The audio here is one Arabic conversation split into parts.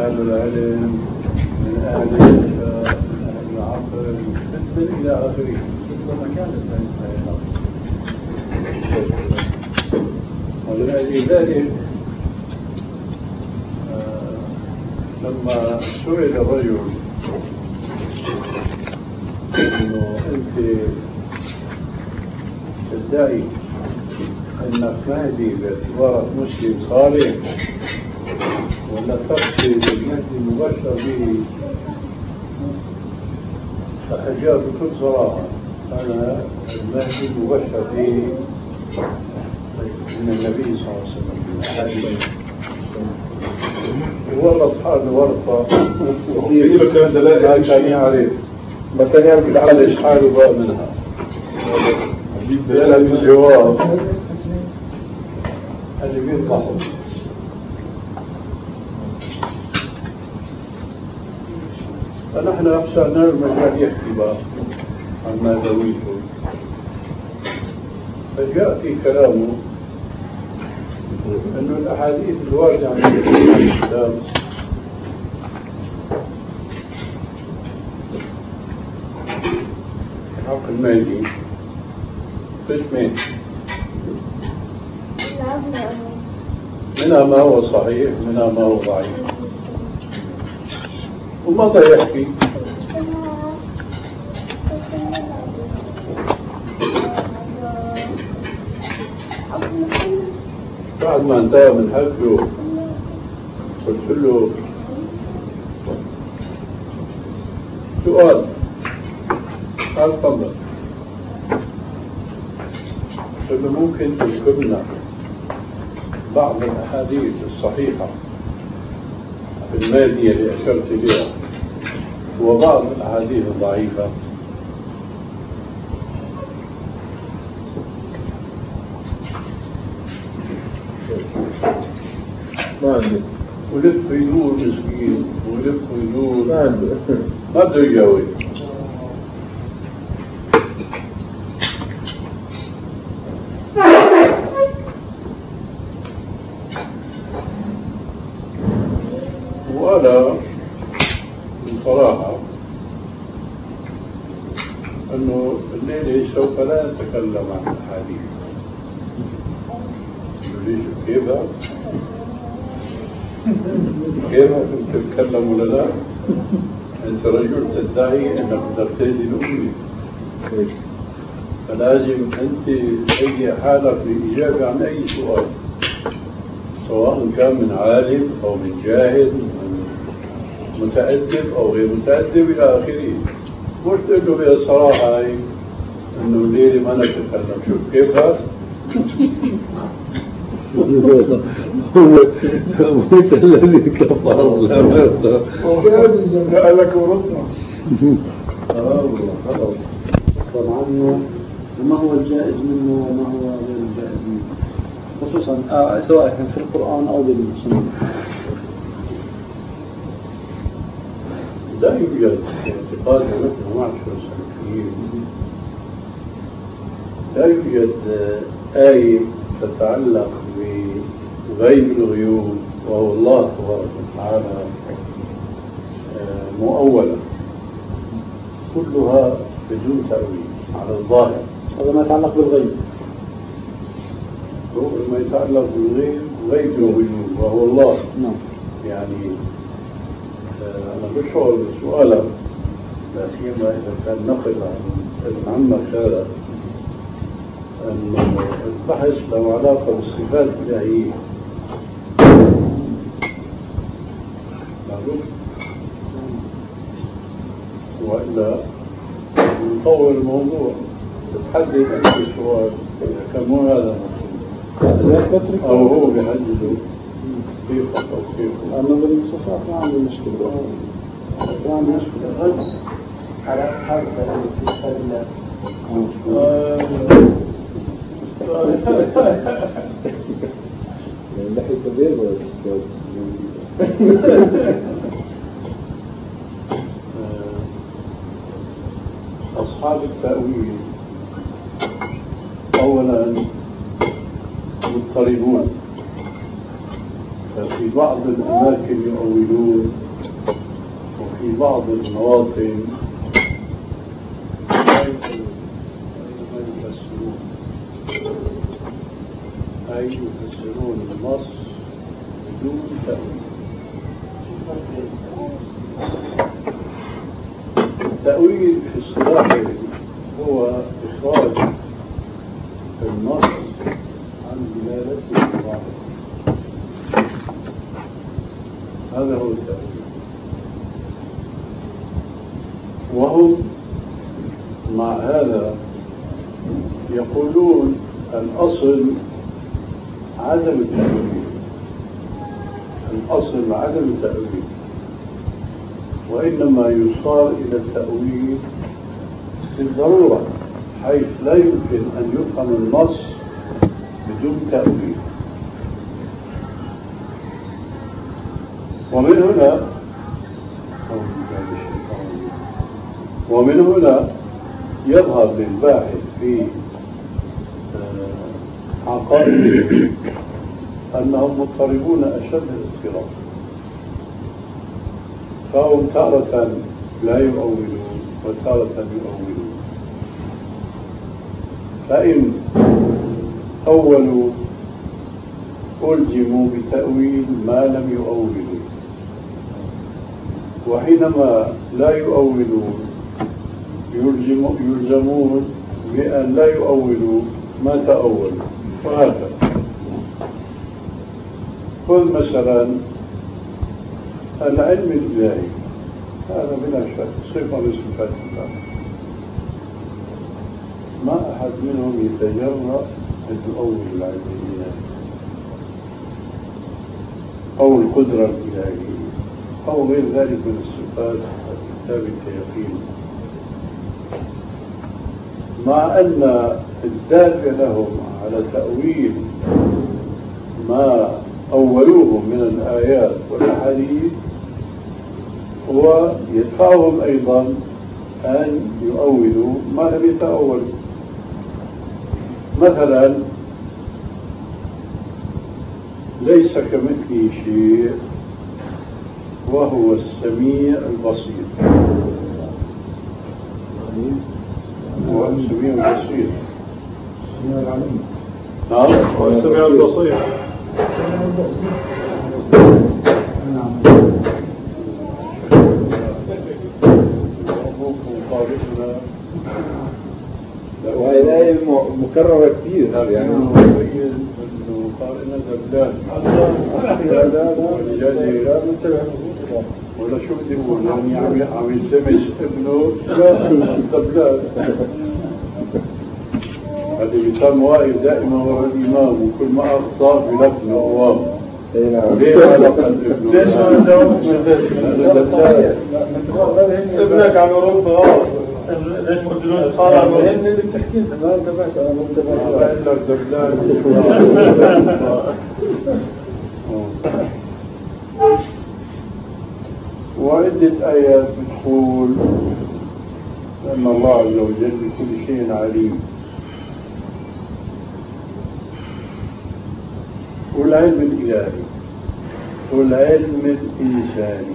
أهل العلم من أهل العقل إلى آخره. ولذلك لما سئل الرجل انه انت تدعي انك مهدي باعتبارك مسلم صالح ولا تقصد المهدي المبشر به، فأجاب بكل صراحة أنا المهدي المبشر به من النبي صلى الله عليه وسلم. ورط حاله ورطة وفي مكان دلائل كان يعرف مكان يعرف على حاله بقى منها يلا بالجواب اللي بيطلعوا. فنحن أخشى المجال يحكي بقى عن ما ذويته، فجاء في كلامه أنه الأحاديث الواردة عن الإسلام حق المهدي قسمين، منها ما هو صحيح منها ما هو ضعيف. وماذا يحكي؟ بعد ما انتهى من حكيه قلت له سؤال، قال تفضل. قلت له ممكن تذكر لنا بعض الأحاديث الصحيحة في المادية اللي أشرت إليها وبعض الأحاديث الضعيفة؟ ما عندي. ولف يدور مسكين ولف يدور ما عنده ما بده يجاوب. وأنا بصراحة أنه الليلة سوف لا أتكلم عن الحديث. ليش كيف كنت تتكلم ولا لا؟ أنت رجل تدعي أنك ترتدي الأمة، فلازم أنت تهيئ حالك للإجابة عن أي سؤال، سواء كان من عالم أو من جاهل من متأدب أو غير متأدب إلى آخره. مش تقول له بالصراحة هاي إنه الليلة ما نتكلم. شوف كيف هذا؟ أنت الذي كفر الله قال لك ورطنا. خلاص طبعا وما هو الجائز منه وما هو غير الجائز منه، خصوصا سواء كان في القرآن أو بالسنة. لا يوجد اعتقاد مثل معشر السلفيين، لا يوجد آية تتعلق بغيب الغيوب وهو الله تبارك وتعالى مؤولة، كلها بدون تأويل على الظاهر. هذا ما يتعلق بالغيب، ما يتعلق بالغيب غيب الغيوب وهو الله. نعم. يعني أنا بشعر بسؤالك لا سيما إذا كان نقل عن ابن عمك هذا أن البحث له علاقة بالصفات الإلهية. وإلا نطور الموضوع تحدد أنت السؤال إذا كان مو هذا أو هو بيحدده كيف أو كيف. أما بالصفات ما عندي مشكلة، ما عندي مشكلة على حرف الله. لحي كبير ولا أصحاب التأويل أولا مضطربون ففي بعض الأماكن يؤولون وفي بعض المواطن لا يفسرون، أي يفسرون النص بدون تأويل. التأويل في اصطلاح هو إخراج النص عن دلالته الظاهرة، هذا هو التأويل. وهم مع هذا يقولون الأصل عدم التأويل، الأصل عدم التأويل، وإنما يصار إلى التأويل بالضرورة، حيث لا يمكن أن يفهم النص بدون تأويل. ومن هنا يظهر للباحث في عقائدهم أنهم مضطربون أشد الاضطراب، فهم تارة لا يؤولون وتارة يؤولون. فإن أولوا ألزموا بتأويل ما لم يؤولوا، وحينما لا يؤولون يلزمون بأن لا يؤولوا ما تأولوا، وهكذا. خذ مثلا العلم الإلهي، هذا بلا شك صفة من صفات الله، ما أحد منهم يتجرأ أن يؤول العلم الإلهي أو القدرة الإلهية أو غير ذلك من الصفات الثابتة يقينا، مع أن الدافع لهم على تأويل ما أولوه من الآيات والأحاديث هو يدفعهم أيضا أن يؤولوا ما لم يتأولوا. مثلا ليس كمثله شيء وهو السميع البصير، هو السميع البصير، نعم هو السميع البصير. وهي مكررة كثير يعني قارئنا دبلان ولا شو بدي اقول، يعني عم يلتمس ابنه دبلان. هذا بيتم واقف دائما وراء الامام، وكل ما اخطا بلفظ قوام. ليه علاقه ابنه؟ ليش ما نداومش ابنك عم يرد غلط؟ ليش مجنون صار مهم اللي بتحكيه؟ ما انتبهت انا ما انتبهت. بقول لك دبلان. وعدة آيات بتقول أن الله عز وجل بكل شيء عليم. والعلم الإلهي والعلم الإنساني،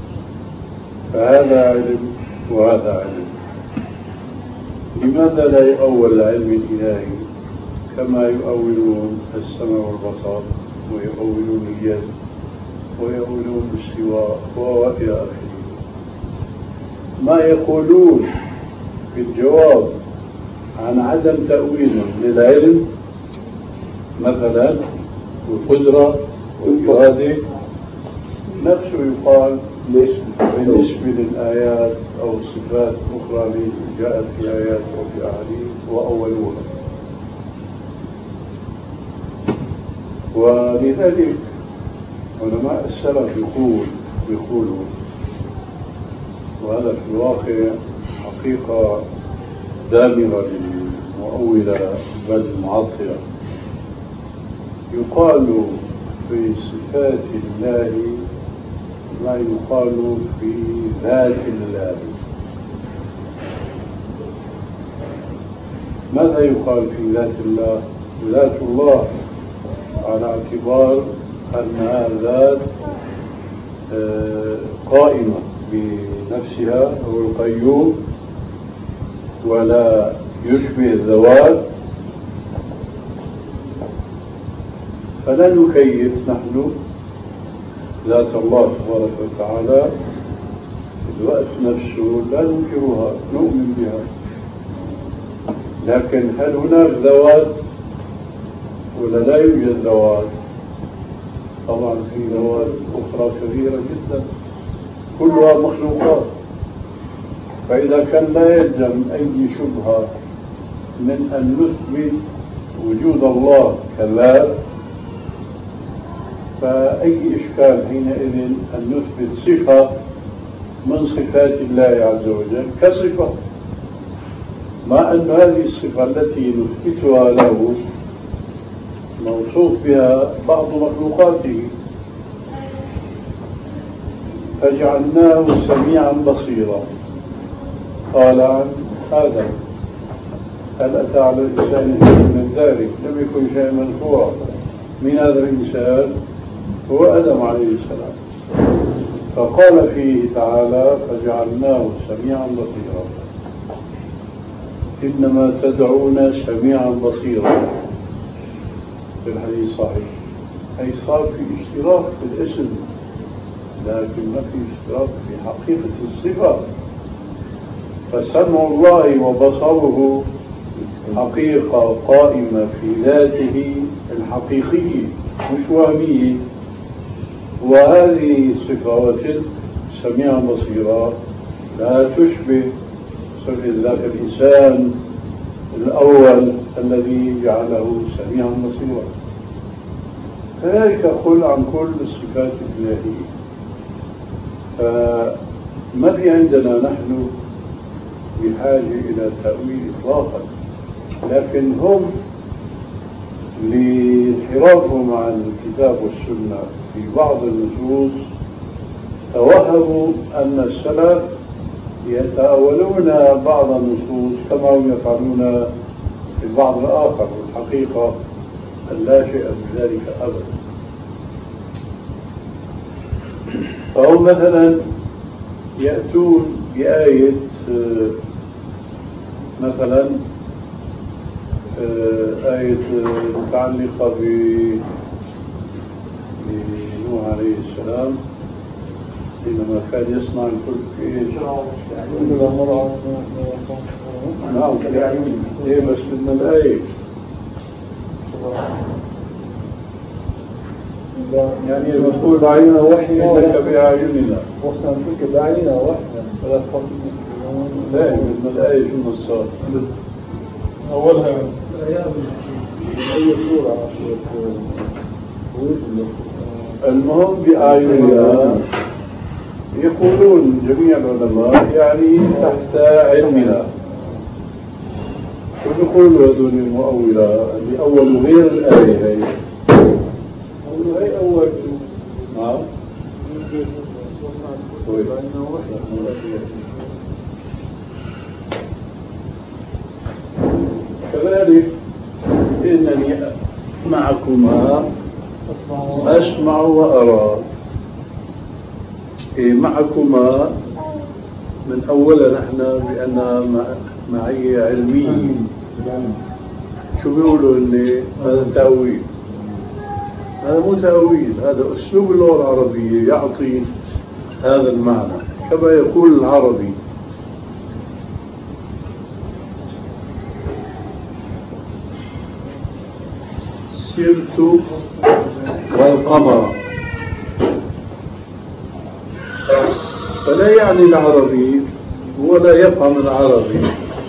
فهذا علم وهذا علم. لماذا لا يؤول العلم الإلهي كما يؤولون السمع والبصر ويؤولون اليد ويؤولون الاستواء وإلى آخره؟ ما يقولون في الجواب عن عدم تأويل للعلم مثلا والقدرة والإرادة نفسه يقال بالنسبة للآيات أو الصفات الأخرى التي جاءت في آيات وفي أحاديث وأولوها. ولذلك علماء السلف يقولوا وهذا في الواقع حقيقة دامرة للمؤولة بل المعطلة، يقال في صفات الله ما يقال في ذات الله. ماذا يقال في ذات الله؟ ذات الله على اعتبار أنها ذات قائمة بنفسها هو القيوم ولا يشبه الذوات، فلا نكيف نحن ذات الله تبارك وتعالى. الوقت نفسه لا ننكرها، نؤمن بها، لكن هل هناك ذوات ولا لا يوجد ذوات؟ طبعا في ذوات أخرى كبيرة جدا كلها مخلوقات. فإذا كان لا يلزم أي شبهة من أن نثبت وجود الله كذاب، فأي إشكال حينئذ أن نثبت صفة من صفات الله عز وجل كصفة، مع أن هذه الصفة التي نثبتها له موصوف بها بعض مخلوقاته. فجعلناه سميعا بصيرا. قال عن آدم: هل أتى على الإنسان من ذلك؟ لم يكن شيئا منفورا. من هذا الإنسان هو آدم عليه السلام. فقال فيه تعالى: فجعلناه سميعا بصيرا. إنما تدعون سميعا بصيرا في الحديث الصحيح، أي صار في اشتراك في الاسم لكن ما في اشتراك في حقيقة الصفة. فسمع الله وبصره حقيقة قائمة في ذاته الحقيقية مش وهمية، وهذه الصفة سميعا بصيرا لا تشبه صفة ذاك الإنسان الأول الذي جعله سميعا بصيرا. كذلك قل عن كل الصفات الإلهية. فما في عندنا نحن بحاجة إلى تأويل إطلاقا، لكن هم لانحرافهم عن الكتاب والسنة في بعض النصوص توهموا أن السلف يتأولون بعض النصوص كما هم يفعلون في البعض الآخر، والحقيقة أن لا شيء من ذلك أبدا. فهم مثلا يأتون بآية مثلا آية متعلقة بنوح عليه السلام حينما كان يصنع الفلك في ايش؟ نعم ايه بس بدنا الآية يعني المفروض أعيننا وحي إنك بأعيننا وصنعتك بأعيننا وحي فلا تخافوا. لا بدنا الآية شو نصار أولها أي سورة. المهم بأعيننا يقولون جميع العلماء يعني تحت علمنا. ويقولوا هذول المؤولة اللي أول غير الآية هي هي أول. نعم كذلك إنني معكما أسمع وأرى. معكما من أولا نحن بأن معية علمية. شو بيقولوا إن هذا تأويل؟ هذا مو تأويل، هذا أسلوب اللغة العربية يعطي هذا المعنى كما يقول العربي. سرت والقمر، فلا يعني العربي ولا يفهم العربي.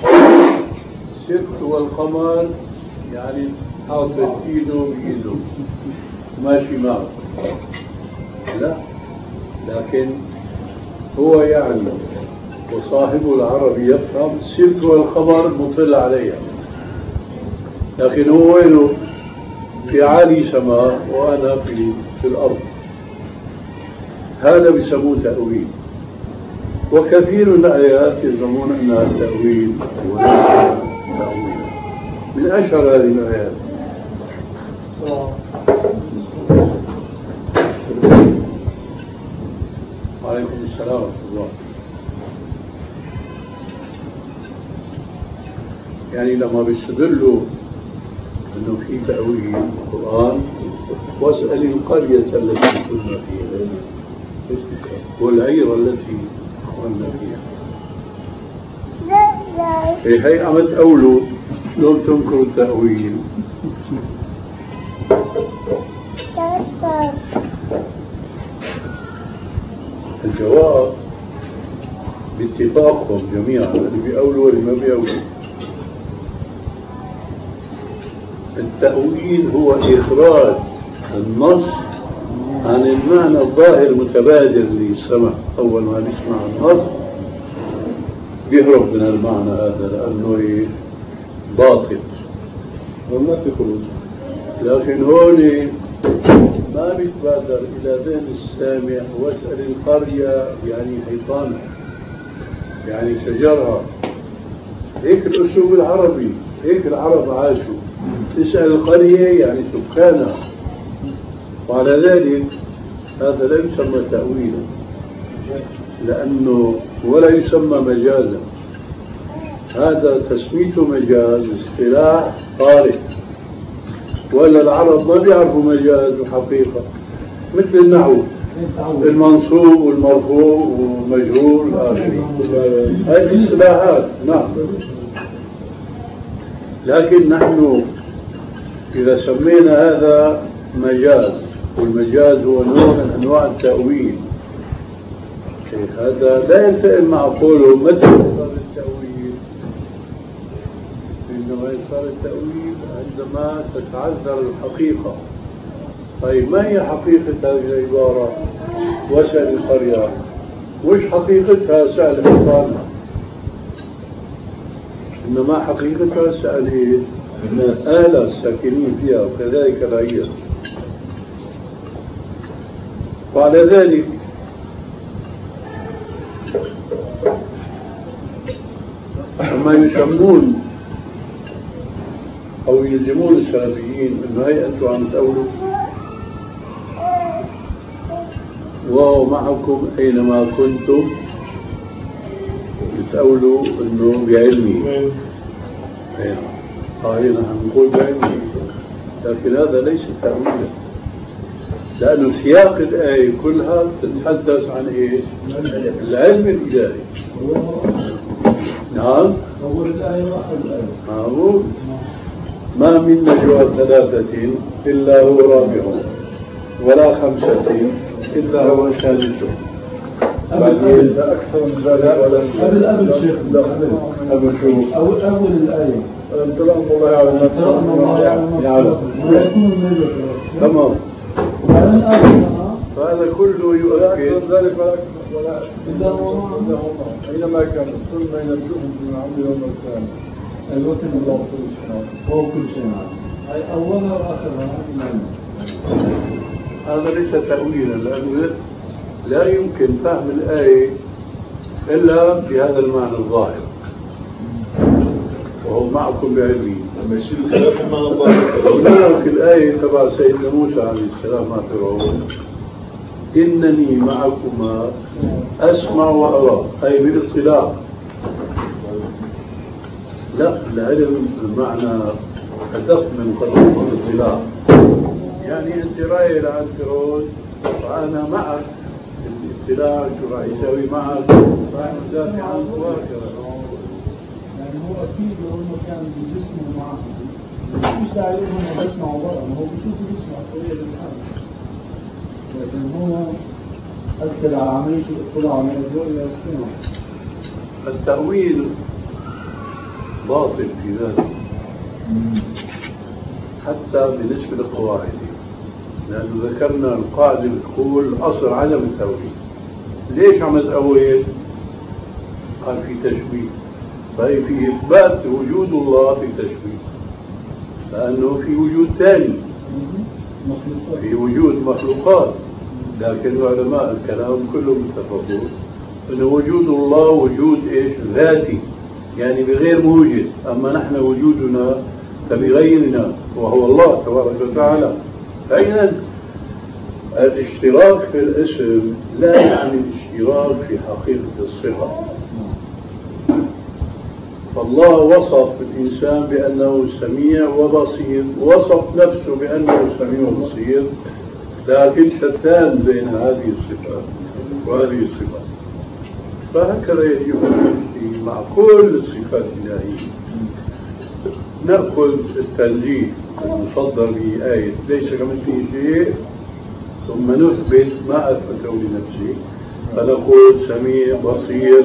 سرت والقمر يعني حاطط ايده بايده ماشي معه، لا، لكن هو يعني وصاحب العربي يفهم سرت والقمر مطل عليها، لكن هو وينه؟ في عالي سماء وأنا في الأرض. هذا بيسموه تأويل. وكثير من الآيات يزعمون أنها تأويل وليس تأويل. من أشهر هذه الآيات السلام ورحمة الله. يعني لما بيستدلوا انه في تأويل القرآن، واسأل القرية التي كنا فيها والعير التي كنا فيها. هي عم تأولوا شلون تنكروا التأويل؟ الجواب باتفاقهم جميعا، اللي بيأولوا واللي ما بيأولوا. التأويل هو إخراج النص عن المعنى الظاهر المتبادر للسمع. أول ما نسمع النص بيهرب من المعنى هذا لأنه باطل وما في خروج. لكن هون ما بيتبادر إلى ذهن السامع واسأل القرية يعني حيطانها يعني شجرها. هيك الأسلوب العربي، هيك العرب عاشوا. تسأل القرية يعني سكانها، وعلى ذلك هذا لا يسمى تأويلا لأنه ولا يسمى مجازا. هذا تسميته مجاز اصطلاح طارئ، ولا العرب ما بيعرفوا مجاز وحقيقة. مثل النحو المنصوب والمرفوع ومجهول آخره، هذه اصطلاحات. نعم، لكن نحن إذا سمينا هذا مجاز، والمجاز هو نوع من أنواع التأويل، هذا لا يلتئم مع قوله متى صار التأويل. إنما صار التأويل عندما تتعذر الحقيقة. طيب ما هي حقيقة هذه العبارة واسأل القرية؟ مش حقيقتها سأل حيطانها، إنما حقيقتها سأل آلة الساكنين فيها، وكذلك العير. وعلى ذلك لما يسمون أو يلزمون السلفيين إنه هي أنتم عم تأولوا وهو معكم أينما كنتم تأولوا إنه بعلمي. هنا نقول بعلمي، لكن هذا ليس تأويلا، لأنه سياق الآية كلها تتحدث عن إيش؟ العلم الإلهي. نعم، أول الآية واحد الآية. معقول. ما من نجوى ثلاثة إلا هو رابعهم ولا خمسة إلا هو سادسهم. قبل أكثر من ذلك. قبل شيخ. قبل شو؟ أول الآية. ترى الله يعلم. ترى الله يعلم. تمام. فهذا كله يؤكد ذلك ولا أينما كان ثم ينبئهم بما عملوا يوم القيامة. الوقت الله هو كل شيء. أي أولها وآخرها. هذا ليس تأويلا، لأنه لا يمكن فهم الآية إلا بهذا المعنى الظاهر، وهو معكم بعلمي. لما يصير خلاف معنى الله. في الآية تبع سيدنا موسى عليه السلام مع فرعون: إنني معكما أسمع وأرى، أي بالاطلاع. لا، العلم المعنى أدق من قدر الاطلاع. يعني أنت رايح عند فرعون وأنا معك، الاطلاع شو راح يسوي معك، راح ندافع عنك وهكذا. يعني هو أكيد لو إنه كان بجسمه معه مش داعي إنه بيسمعوا برا، ما هو بيشوف بيسمع طريقة الحال. لكن هو أدخل على عملية الاطلاع من الرؤية والسمع. التأويل باطل في ذلك حتى بالنسبة للقواعد، لأنه ذكرنا القاعدة بتقول أصل عدم التأويل. ليش عم تأويل؟ قال في تشبيه. طيب في إثبات وجود الله في تشبيه، لأنه في وجود ثاني، في وجود مخلوقات. لكن علماء الكلام كلهم متفقون أن وجود الله وجود إيش؟ ذاتي، يعني بغير موجد. أما نحن وجودنا فبغيرنا، وهو الله تبارك وتعالى. فإذا الاشتراك في الاسم لا يعني الاشتراك في حقيقة الصفة. فالله وصف الإنسان بأنه سميع وبصير، وصف نفسه بأنه سميع وبصير، لكن شتان بين هذه الصفات وهذه الصفات. فهكذا يجب أن نمشي مع كل الصفات الإلهية. نأخذ التنزيه المصدر به آية ليس كمثله شيء، ثم نثبت ما أثبته لنفسه، فنقول سميع بصير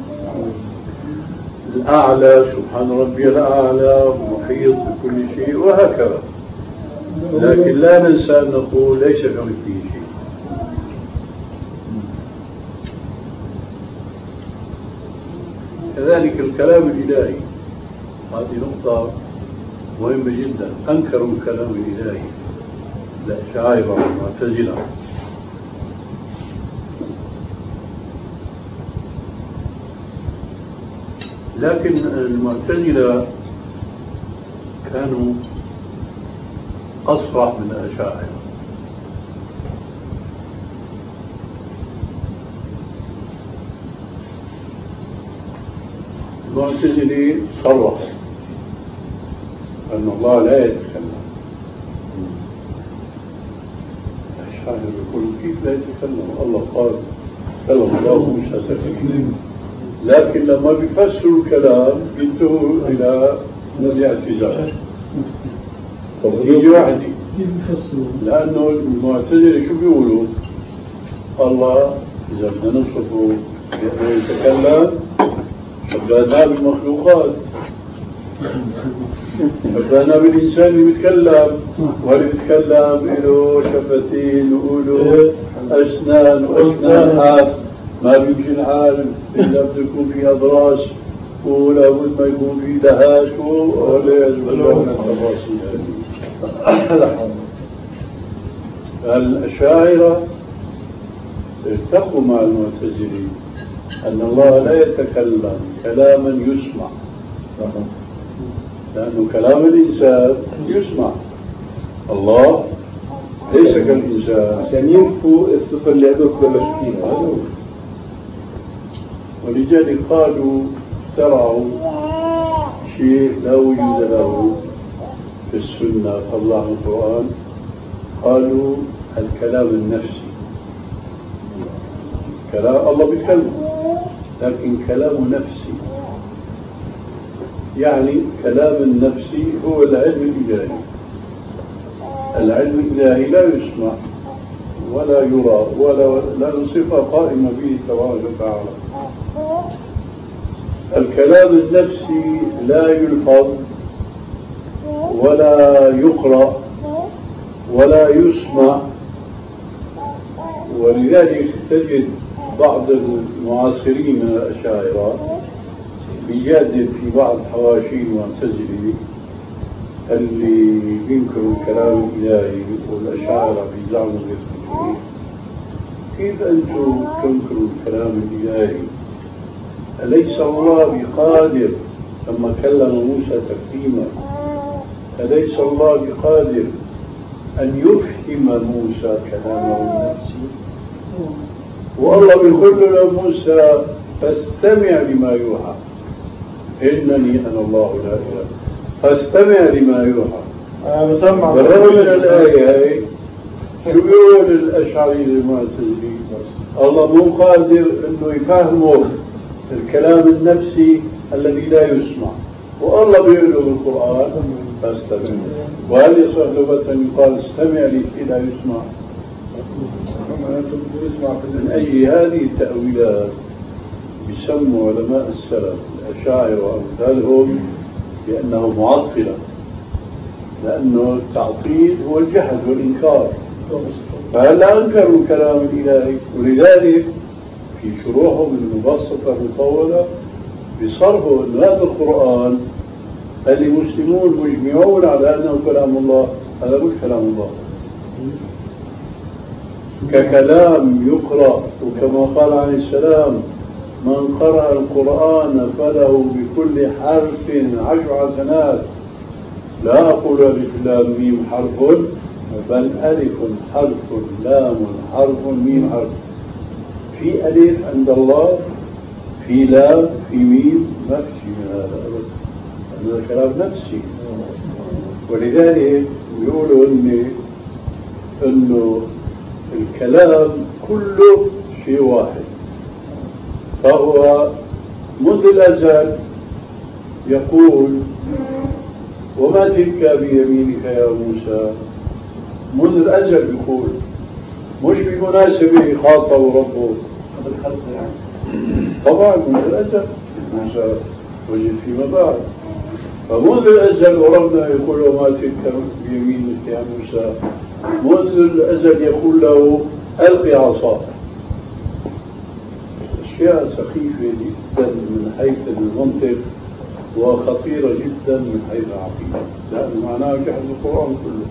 الأعلى سبحان ربي الأعلى محيط بكل شيء وهكذا. لكن لا ننسى أن نقول ليس كمثله شيء. كذلك الكلام الإلهي، هذه نقطة مهمة جدا. أنكروا الكلام الإلهي الأشاعرة والمعتزلة، لكن المعتزلة كانوا أصرح من الأشاعرة. المعتزلة صرح أن الله لا يتكلم. الأشاعرة يقول كيف لا يتكلم؟ الله قال كلم الله موسى تكليما، لكن لما بيفسروا الكلام ينتهوا إلى الاعتزال. تيجي واحدة لأنه المعتزلة شو بيقولوا؟ الله إذا بدنا نصفه بأنه يتكلم شبهناه بالمخلوقات، شبهناه بالإنسان اللي بيتكلم، واللي بيتكلم له شفتين وله أسنان وأسنان، ما بيمشي الحال إلا بده يكون في أضراس ولا بد ما يكون في دهاش ولا يجب من التفاصيل. الأشاعرة اتفقوا مع المعتزلين أن الله لا يتكلم كلاما يسمع، لأنه كلام الإنسان يسمع، الله ليس كالإنسان، عشان ينفوا الصفة اللي هذول كلها شايفينها. ولذلك قالوا اخترعوا شيء لا وجود له في السنة طلعوا القرآن، قالوا الكلام النفسي. كلام الله بيتكلم لكن كلام نفسي، يعني كلام النفسي هو العلم الإلهي. العلم الإلهي لا يسمع ولا يرى ولا صفة قائمة به تبارك وتعالى. الكلام النفسي لا يلفظ ولا يقرأ ولا يسمع. ولذلك تجد بعض المعاصرين من الأشاعرة بيجادل في بعض حواشي المعتزلة اللي بينكروا الكلام الإلهي، والأشاعرة بيزعموا بيثبتوا. كيف أنتم تنكروا الكلام الإلهي؟ أليس الله بقادر لما كلم موسى تكليما؟ أليس الله بقادر أن يفهم موسى كلامه النفسي؟ والله بيقول له موسى فاستمع لما يوحى، إنني أنا الله لا إله، فاستمع لما يوحى. بالرغم من الآية هاي شو بيقول الأشعري المعتزلي؟ الله مو قادر إنه يفهمه الكلام النفسي الذي لا يسمع، والله بيقول له بالقرآن فاستمع. وهل يصح لغة أن يقال استمع لشيء لا يسمع؟ من أي هذه التأويلات يسموا علماء السلف الأشاعرة وأمثالهم بأنه معطلة، لأنه التعطيل هو الجحد والإنكار، فهلا أنكروا الكلام الإلهي. ولذلك في شروحهم المبسطة المطولة بصرفوا أن هذا القرآن المسلمون مجمعون على أنه كلام الله، هذا مش كلام الله ككلام يقرأ. وكما قال عليه السلام من قرأ القرآن فله بكل حرف 10 حسنات، لا أقول ألف لام ميم حرف بل ألف حرف، لام حرف، ميم حرف. في ألف عند الله، في لام، في ميم، ما في شيء من هذا أبدا. هذا كلام نفسي. ولذلك يقولوا إنه الكلام كله شيء واحد، فهو منذ الأزل يقول وما تلك بيمينك يا موسى. منذ الأزل يقول، مش بمناسبة خاطب ربه طبعا منذ الأزل. موسى وجد فيما بعد، فمنذ الأزل وربنا يقول وما تلك بيمينك يا موسى. منذ الأزل يقول له ألقي عصاك. أشياء سخيفة جدا من حيث المنطق وخطيرة جدا من حيث العقيدة، لأن معناها جحد القرآن كله.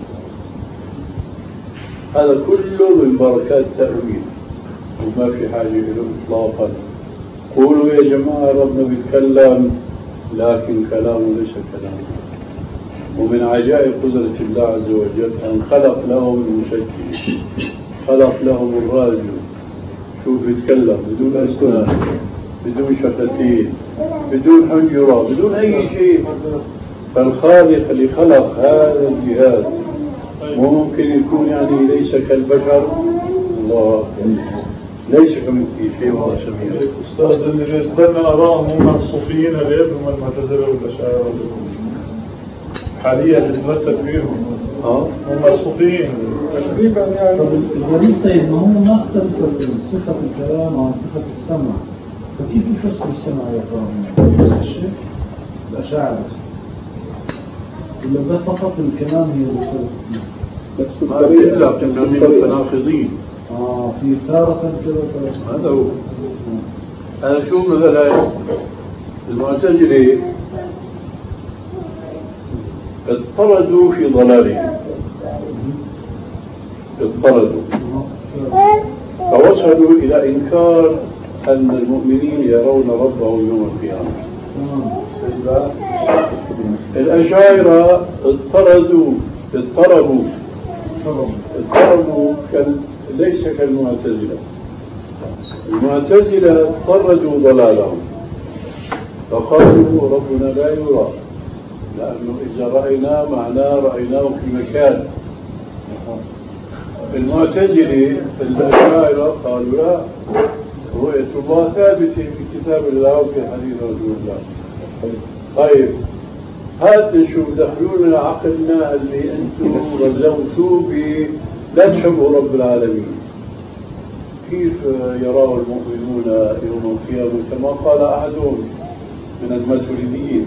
هذا كله من بركات التأويل وما في حاجة إليه إطلاقا. قولوا يا جماعة ربنا بيتكلم، لكن كلامه ليس كلامه. ومن عجائب قدرة الله عز وجل أن خلق لهم المسجل، خلق لهم الراديو. شوف يتكلم بدون أسنان، بدون شفتين، بدون حنجرة، بدون أي شيء. فالخالق اللي خلق هذا الجهاز ممكن يكون يعني ليس كالبشر. الله ليس كمثله شيء وهو سميع. أستاذ اللي بيتبنى أراهم هم الصوفيين غير هم المعتزلة والأشاعرة حاليا بتتمسك فيهم هم الصوفيين تقريبا يعني. الغريب طيب ما هو ما اختلف صفة الكلام عن صفة السمع، فكيف يفسر السمع يا اخوان؟ نفس الشيء الأشاعرة ولا ده فقط الكلام هي نفس الطريقة لكن من المتناقضين. في تارة كذا. هذا هو. أنا شوف مثلا المعتزلة اضطردوا في ضلالهم، اضطردوا فوصلوا إلى إنكار أن المؤمنين يرون ربهم يوم القيامة. الأشاعرة اضطربوا ليس كالمعتزلة. المعتزلة اضطردوا ضلالهم فقالوا ربنا لا يرى، لأنه إذا رأيناه معناه رأيناه في مكان. المعتزلة الأشاعرة قالوا لا، رؤية الله ثابتة في كتاب الله وفي حديث رسول الله. طيب هات نشوف دخلوا لنا عقلنا اللي أنتم رزوتوا لا تشبهوا رب العالمين. كيف يراه المؤمنون يوم القيامة كما قال أحدهم من الماتريديين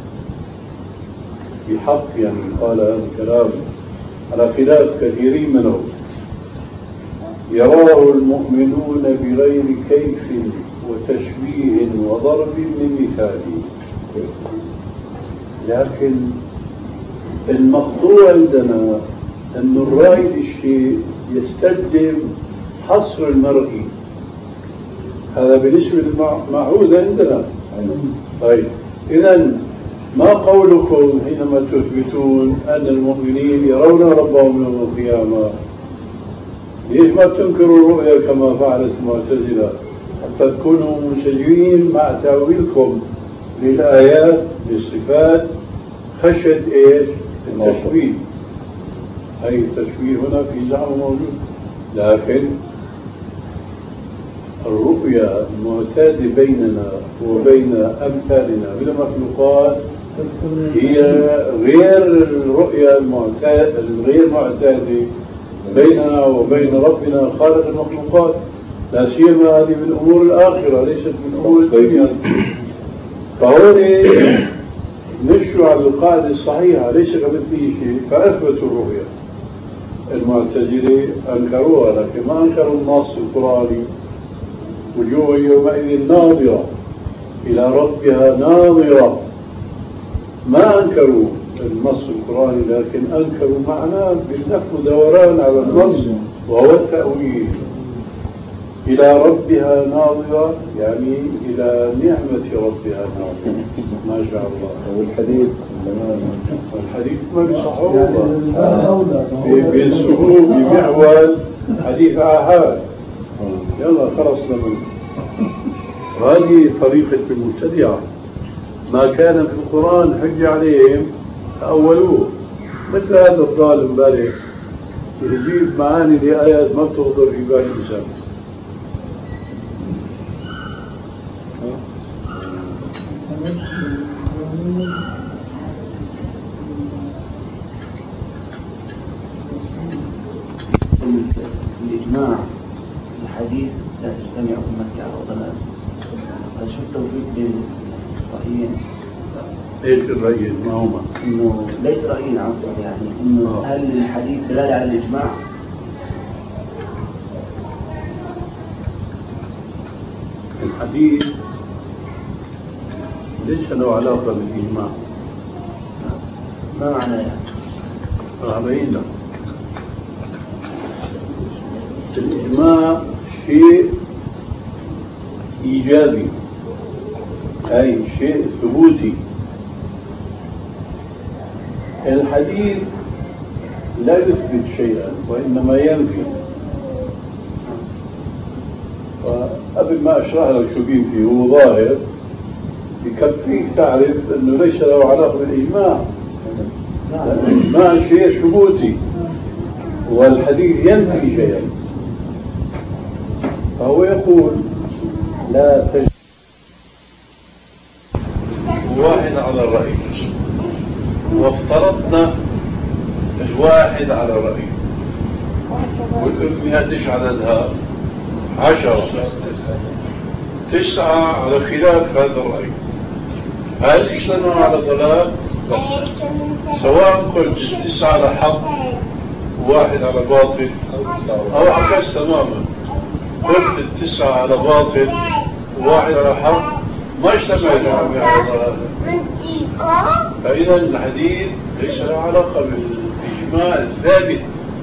بحق، يعني قال هذا الكلام على خلاف كثيرين منهم. يراه المؤمنون بغير كيف وتشبيه وضرب من مثاله. لكن المقطوع عندنا أن الرائد الشيء يستلزم حصر المرئي. هذا بالنسبة للمعهود عندنا. طيب إذن ما قولكم حينما تثبتون أن المؤمنين يرون ربهم يوم القيامة؟ ليش ما تنكروا الرؤيا كما فعلت المعتزلة حتى تكونوا منسجمين مع تأويلكم للآيات للصفات خشية إيش؟ التشبيه. أي التشبيه هنا في زعم موجود، لكن الرؤيا المعتادة بيننا وبين أمثالنا من المخلوقات هي غير الرؤيا الغير معتادة بيننا وبين ربنا خالق المخلوقات، لا سيما هذه من أمور الآخرة ليست من أمور الدنيا. فهون مشوا على القاعدة الصحيحة ليس كمثله شيء فأثبتوا الرؤيا. المعتزلة أنكروها لكن ما أنكروا النص القرآني وجوه يومئذ ناظرة إلى ربها ناظرة. ما أنكروا النص القرآني لكن أنكروا معناه باللف ودوران على النص وهو التأويل. إلى ربها ناظرة يعني إلى نعمة ربها ناظرة. ما شاء الله. والحديث الحديث ما بصعوبة بينسخوه بمعول حديث آحاد. يلا خلص لمن هذه طريقة المبتدعة. ما كان في القرآن حجة عليهم تأولوه، مثل هذا الظالم بالغ يجيب معاني لآيات ما بتخطر في بال الإنسان. الإجماع الحديث لا تجتمع أمتي على ضلال، هل شو التوفيق بين الرأيين؟ ايش الرأيين؟ ما هما؟ إنه ليس رأيين عفوا، يعني إنه هل الحديث دلالة على الإجماع؟ الحديث ليس له علاقة بالإجماع. ما معنى يعني؟ أبين لك. الإجماع شيء إيجابي، أي شيء ثبوتي. الحديث لا يثبت شيئا وإنما ينفي. وقبل ما أشرح لك شو بينفي هو ظاهر بكفيك تعرف أنه ليس له علاقة بالإجماع. الإجماع شيء ثبوتي والحديث ينفي شيئا. فهو يقول لا تجد واحد على الرأي، وافترضنا الواحد على الرأي والأمية قديش عددها؟ 10 9 على خلاف هذا الرأي. هل اجتمعوا على ضلال؟ سواء قلت 9 على حق وواحد على باطل أو عكس تماما، قلت 9 على باطل وواحد على حق، ما اجتمع الجميع على ضلال. فإذا الحديث ليس له علاقة بالإجماع الثابت.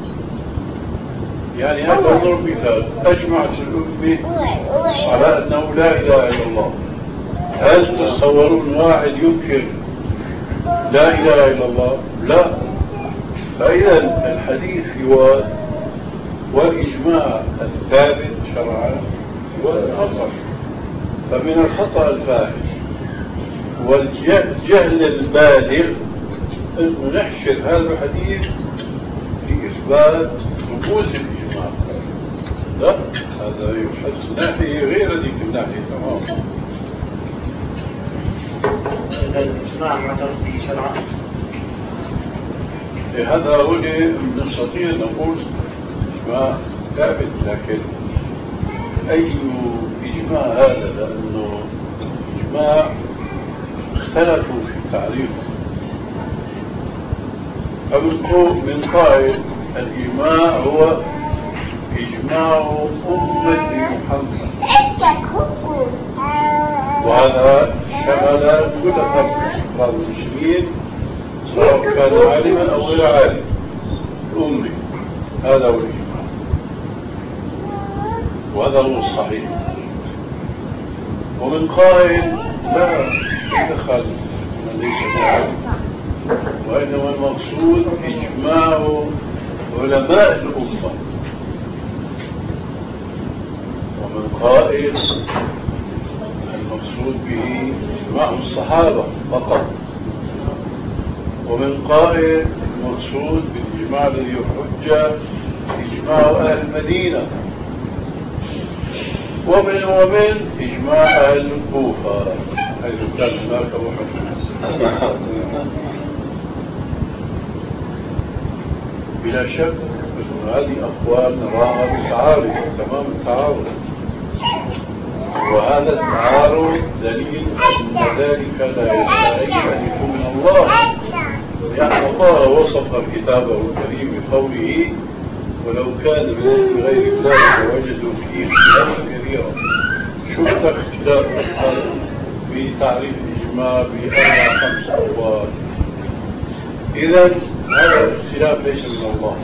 يعني هذا ضرب مثال، أجمعت الأمة على أنه لا إله إلا الله. هل تصورون واحد ينكر لا إله إلا الله؟ لا. فإذا الحديث في واد والإجماع الثابت شرعا في واد آخر. فمن الخطأ الفاحش والجهل البالغ أن نحشر هذا الحديث في إثبات ثبوت الإجماع. لا، هذا يحس ناحية غير ذيك الناحية تماما. الإجماع معترف به شرعا. هذا وجه نستطيع أن نقول إجماع ثابت، لكن أي إجماع هذا؟ لأنه إجماع اختلفوا في تعريفه. فمن قائل الإجماع هو إجماع أمة محمد، وهذا شمل كل فرد المسلمين سواء كان عالما أو غير عالم. أمي هذا هو الإجماع، وهذا هو الصحيح. ومن قائل لا يدخل من ليس بعالم، وإنما المقصود إجماع علماء الأمة. ومن قائل المقصود به إجماع الصحابة فقط. ومن قائل المقصود بالإجماع الذي يحج إجماع أهل المدينة. ومن إجماع أهل الكوفة حيث كان هناك محمد. بلا شك أن هذه أقوال نراها بالتعارض، تمام التعارض. وهذا التعارض دليل أن ذلك لا يستحق أن يكون من الله، لأن الله وصف كتابه الكريم بقوله ولو كان من غير الله لوجدوا فيه اختلافا كثيرا. شو بدك اختلاف في تعريف الإجماع بأربع 5 أقوال؟ إذا هذا الاختلاف ليس من الله.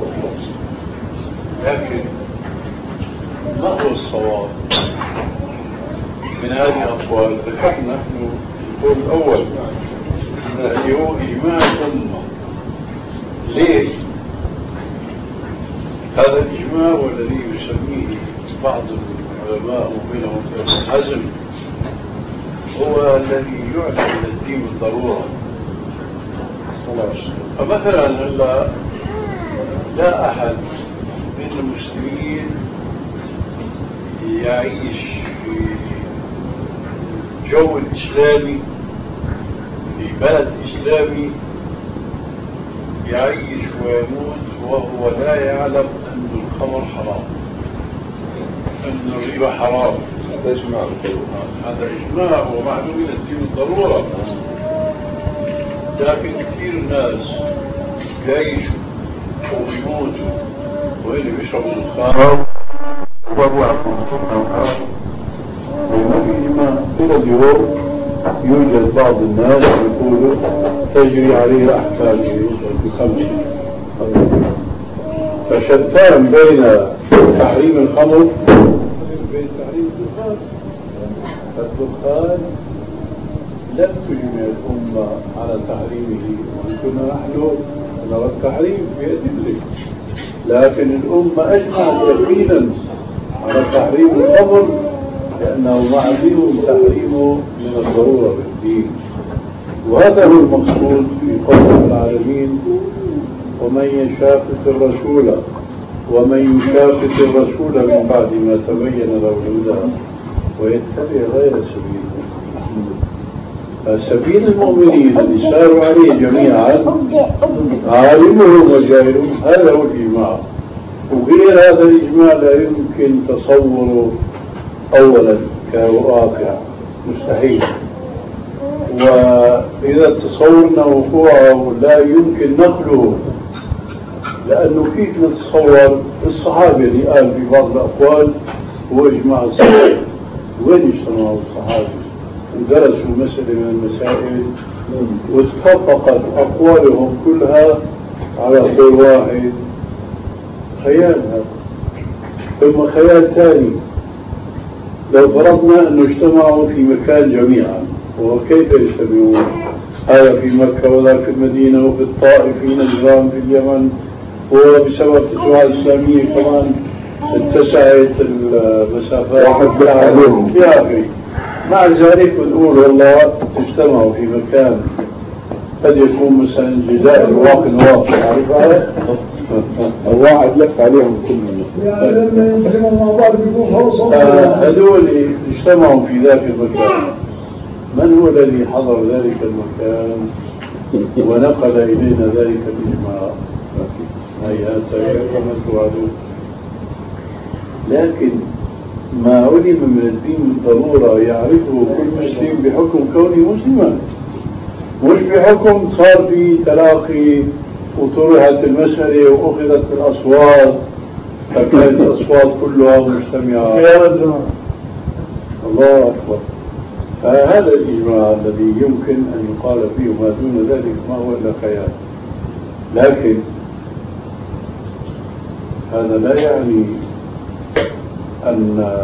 لكن ما هو الصواب من هذه الأقوال؟ ذكرنا نحن القول الأول الذي هو إجماع الأمة. ليش؟ هذا الإجماع والذي يسميه بعض العلماء ومنهم ابن حزم هو الذي يعلن من الدين بالضرورة. فمثلا لا أحد من المسلمين يعيش في جو الإسلامي في بلد إسلامي يعيش ويموت وهو لا يعلم أن الخمر حرام، أن الربا حرام. هذا إجماع هذا إجماع ومعلوم من الدين بالضرورة. لكن كثير الناس يعيشوا ويموتوا وإلي بيشربوا الخمر وهو إلى اليوم يوجد بعض الناس يقولوا تجري عليه أحكام الخمر. فشتان بين تحريم الخمر وبين تحريم الدخان. فالدخان لم تجمع الأمة على تحريمه، وكنا نحن نرى التحريم بأدلة، لكن الأمة أجمعت يقينا على تحريم الخمر لأنه معلوم تحريمه من الضرورة بالدين. وهذا هو المقصود في قول العالمين ومن يشاقق الرسول من بعد ما تبين له الهدى ويتبع غير سبيل المؤمنين. فسبيل المؤمنين اللي ساروا عليه جميعا عالمهم وجاهلهم هذا هو الإجماع. وغير هذا الإجماع لا يمكن تصوره أولا كواقع، مستحيل. وإذا تصورنا وقوعه لا يمكن نقله، لأنه كيف نتصور الصحابة اللي قال في بعض الأقوال هو إجماع الصحابة؟ وين اجتمعوا الصحابة ودرسوا مسألة من المسائل واتفقت أقوالهم كلها على قول واحد؟ خيال هذا. ثم خيال ثاني، لو فرضنا أنه اجتمعوا في مكان جميعا، وكيف يجتمعون؟ هذا في مكة وذا في المدينة وفي الطائف في نجران في اليمن، وبسبب الفتوى الإسلامية كمان اتسعت المسافات في آخره. مع ذلك بنقول والله اجتمعوا في مكان قد يكون مثلا جزائر واقع عارف هذا؟ الواحد لف عليهم كلهم. هذول اجتمعوا في ذاك المكان، من هو الذي حضر ذلك المكان ونقل إلينا ذلك الإجماع؟ هيئات كما توعدون. لكن ما علم من الدين بالضرورة يعرفه كل مسلم بحكم كونه مسلما، مش بحكم صار في تلاقي وطرحت المسألة وأخذت بالأصوات فكانت الأصوات كلها مجتمعة. الله أكبر. فهذا الإجماع الذي يمكن أن يقال فيه ما دون ذلك ما هو إلا خيال. لكن هذا لا يعني أن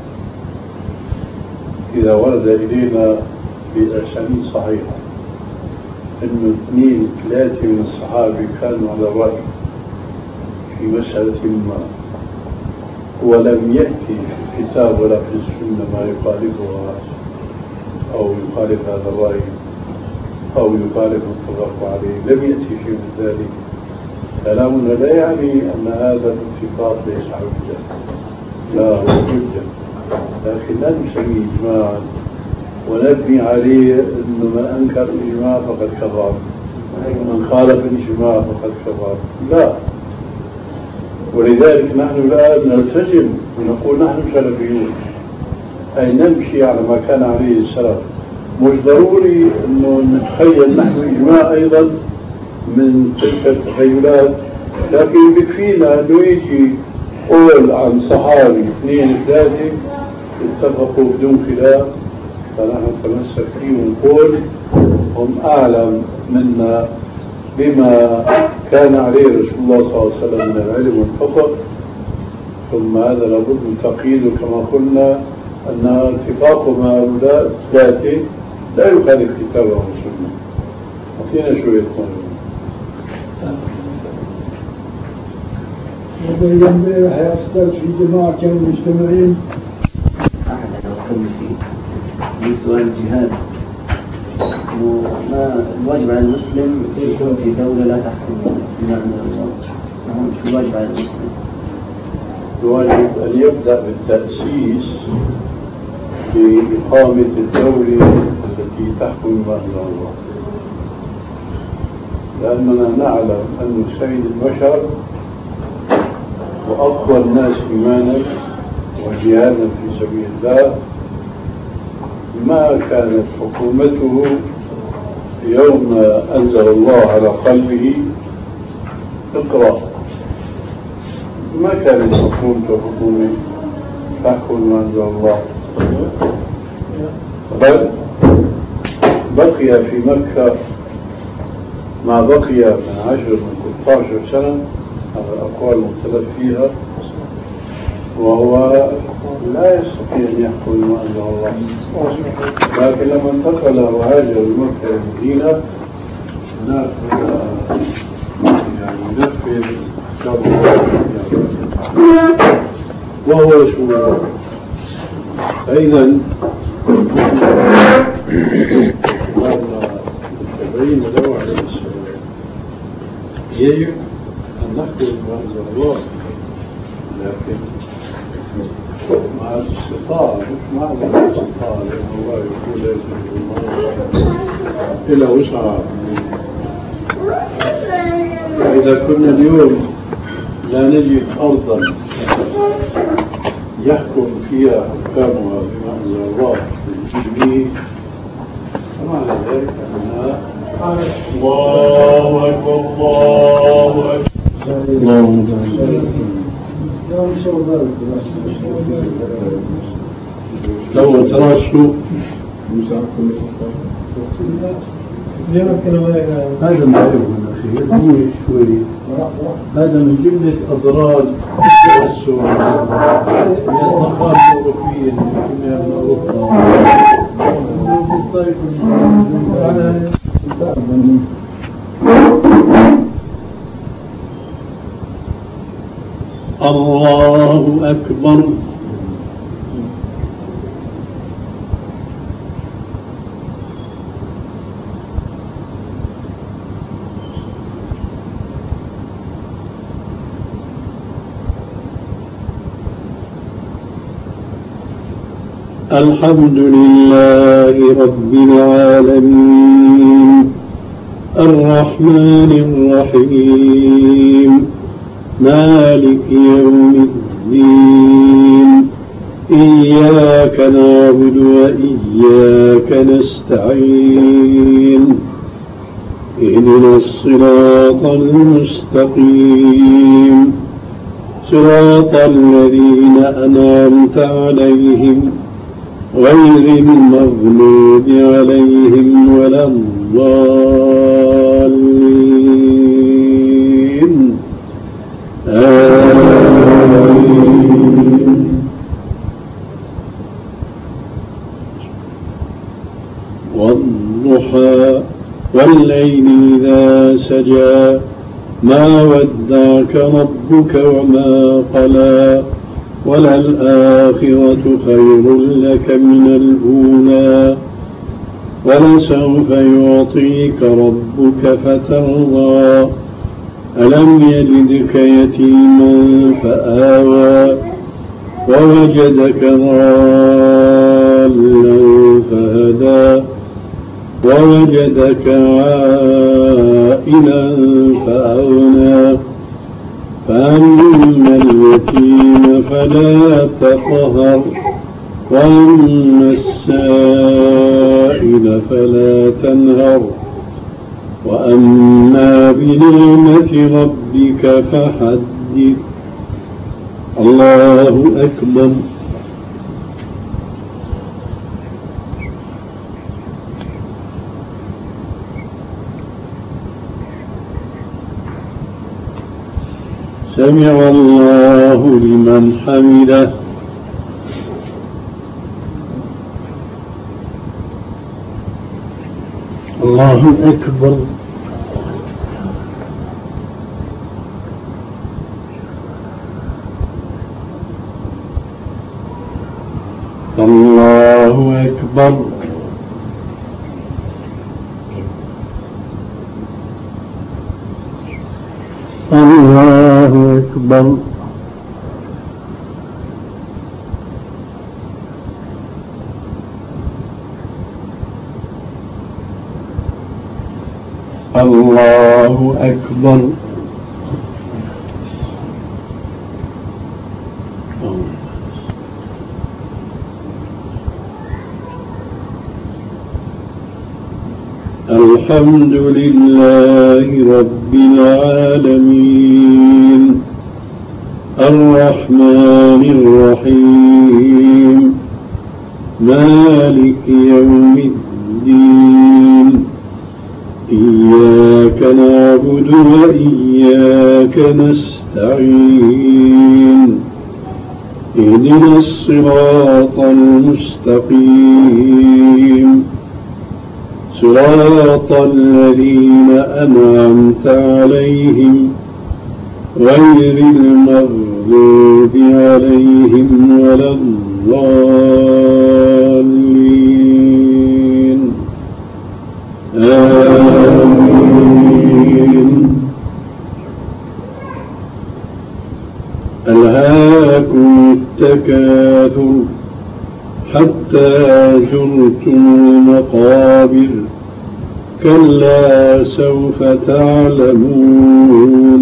إذا ورد إلينا بأسانيد صحيحة أنه 2 3 من الصحابة كانوا على الرأي في مسألة ما ولم يأتي في الكتاب ولا في السنة ما يخالفها أو يخالف هذا الرأي أو يخالف الاتفاق عليه، لم يأتي شيء من ذلك، كلامنا لا يعني أن هذا الاتفاق ليس حجة، لا هو حجة، لكن لا نسميه إجماعا ونبني عليه أن من أنكر الإجماع فقد كفر، من خالف الإجماع فقد كفر، لا. ولذلك نحن الآن نلتزم ونقول نحن سلفيون، أي نمشي على ما كان عليه السلف. مش ضروري أنه نتخيل نحن إجماع أيضا من تلك التخيلات، لكن بكفينا أنه يجي قول عن صحابي 2 3 اتفقوا بدون خلاف فنحن نتمسك فيه ونقول هم أعلم منا بما كان عليه رسول الله صلى الله عليه وسلم من العلم والفقه. ثم هذا لابد من تقييده كما قلنا أن اتفاق هؤلاء 3 لا يخالف كتابه والسنة، فينا شوية ثانية. وإذا امبارح يا أستاذ في جماعة كانوا مجتمعين أحد يقول في سؤال الجهاد، ما الواجب على المسلم يكون في دولة لا تحكم بناء الله؟ شو الواجب على المسلم؟ الواجب أن يبدأ بالتأسيس لإقامة الدولة التي تحكم بأمر الله، لأننا نعلم أن سيد البشر وأقوى الناس إيمانا وجهادا في سبيل الله ما كانت حكومته يوم أنزل الله على قلبه اقرأ، ما كانت حكومته حكومة تحكم ما أنزل الله، بل بقي في مكة ما بقي من 10 من 16 سنة على الأقوال المختلف فيها، وهو لا يستطيع أن يحكم ما أنزل الله. لكن لما انتقل وهاجر من مكة المدينة هناك يعني ينفذ أحكام الله وهو رسول الله. فإذا التبعين له على السلام يجب أن نحكم ما أنزل الله، لكن مع الاستطاعة، مش مع الاستطاعة، لأن الله يقول ليس إلا وسعها. فإذا كنا اليوم لا نجد أرضا يحكم فيها حكامها بما أنزل الله بالجميع، فمعنى ذلك أنها الله أكبر الله أكبر الله لو تراشوا هذا ما يقول أخي شوي، هذا من جملة أضرار التوسع من الثقافة الأوروبية التي الله أكبر. الحمد لله رب العالمين الرحمن الرحيم مالك يوم الدين إياك نعبد وإياك نستعين اهدنا الصراط المستقيم صراط الذين أنعمت عليهم غير المغلوب عليهم ولا الضالين آمين. والضحى والليل إذا سجى ما ودعك ربك وما قلى وللآخرة خير لك من الأولى ولسوف يعطيك ربك فترضى ألم يجدك يتيما فآوى ووجدك ضالا فهدى ووجدك عائلا فأغنى فأما اليتيم فلا تقهر وأما السائل فلا تنهر وأما بنعمة ربك فحدث. الله أكبر. سمع الله لمن حمده. الله أكبر. الله أكبر. الله أكبر. الله أكبر. الحمد لله رب العالمين الرحمن الرحيم مالك يوم الدين إياك نعبد وإياك نستعين اهدنا الصراط المستقيم صراط الذين أنعمت عليهم غير المغضوب عليهم ولا الضالين آمين. ألهاكم التكاثر حتى زرتم المقابر كلا سوف تعلمون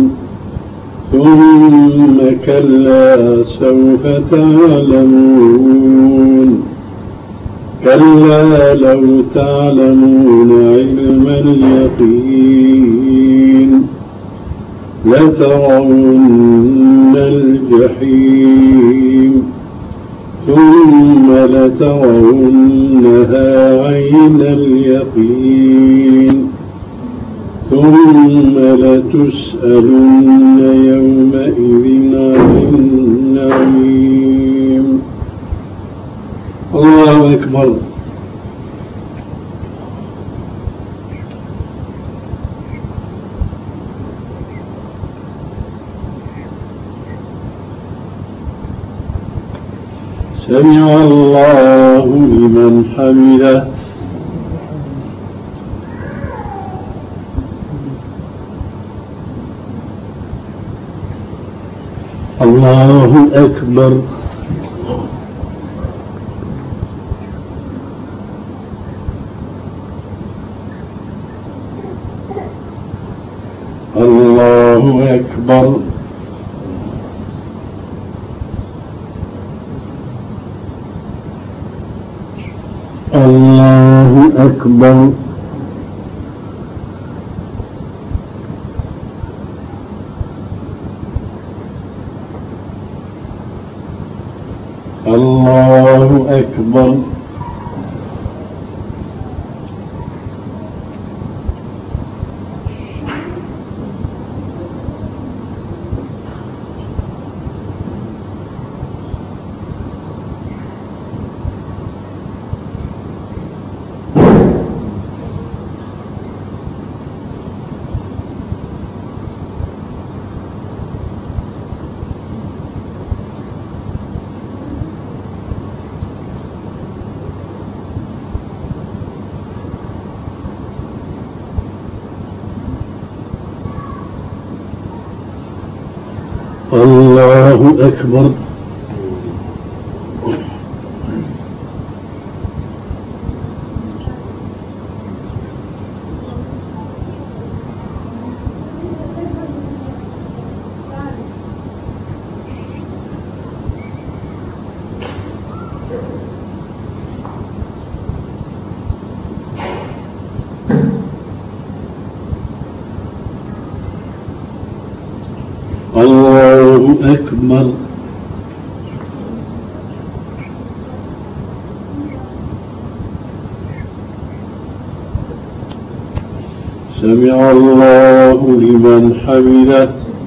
ثم كلا سوف تعلمون كلا لو تعلمون علم اليقين لترون الجحيم ثم لترونها عين اليقين ثم لتسألن يومئذ عن النعيم. الله أكبر. سمع الله لمن حمده. الله أكبر. الله أكبر. الله أكبر. الله أكبر. الله أكبر. الله أكبر. سمع الله لمن حمده.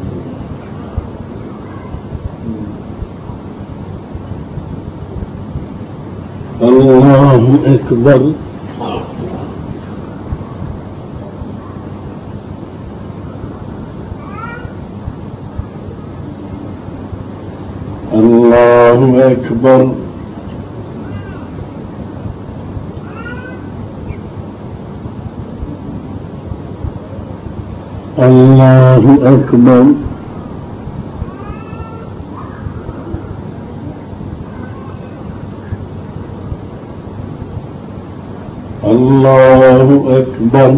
الله أكبر. الله أكبر. الله أكبر. الله أكبر.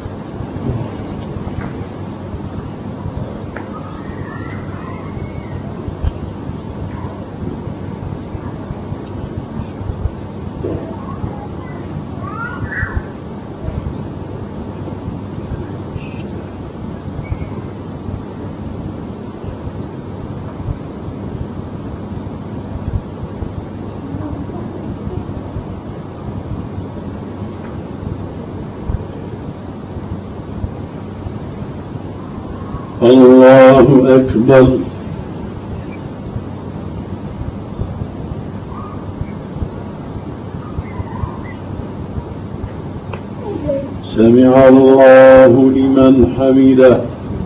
الله أكبر. سمع الله لمن حمده.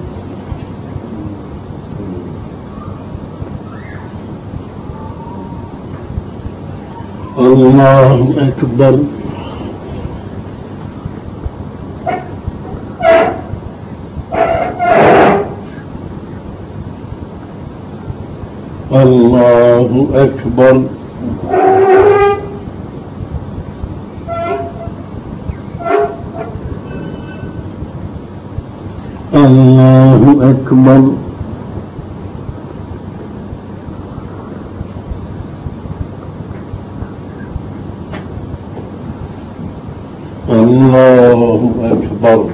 الله أكبر. الله أكبر. الله أكبر. الله أكبر.